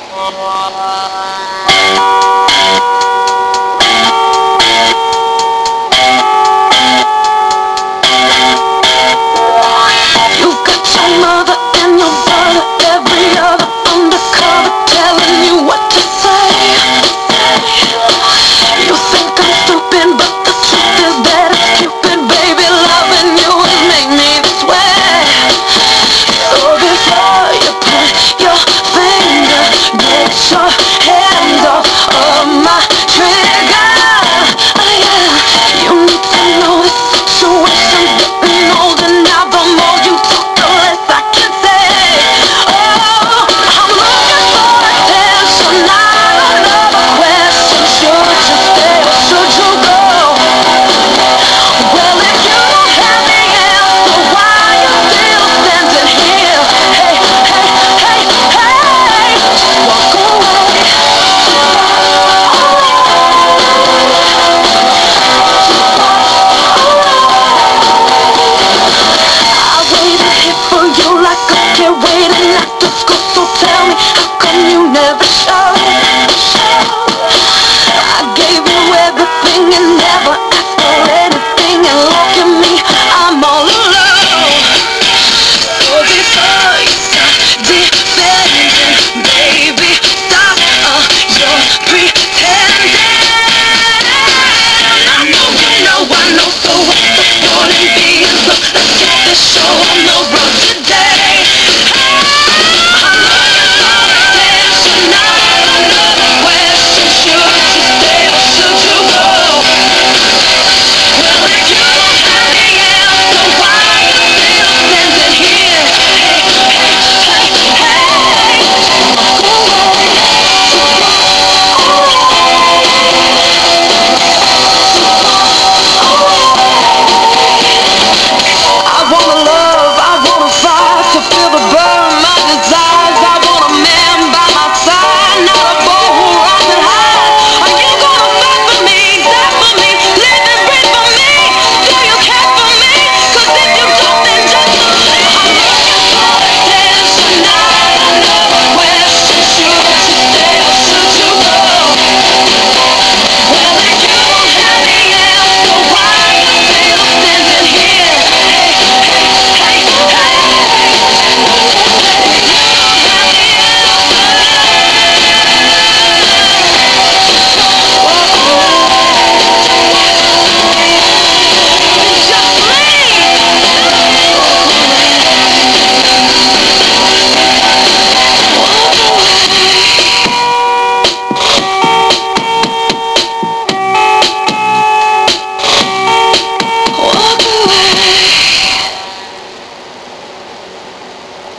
got your mother and your brother, every other undercover telling you what to say. You think I'm stupid, but the truth is that it's Cupid, baby, loving you has made me this way. So before you put your finger, get your hands off of my trigger. Oh yeah, you need to know this situation's getting old, and now the more you talk, the less I can say. Oh, I'm looking for attention, not another question. Should you stay or should you go? Well, if you don't have the answer, why you still standing here? Hey, hey, hey, hey, just walk away. I waited here for you like a kid waiting at the school. So tell me, how come you never show?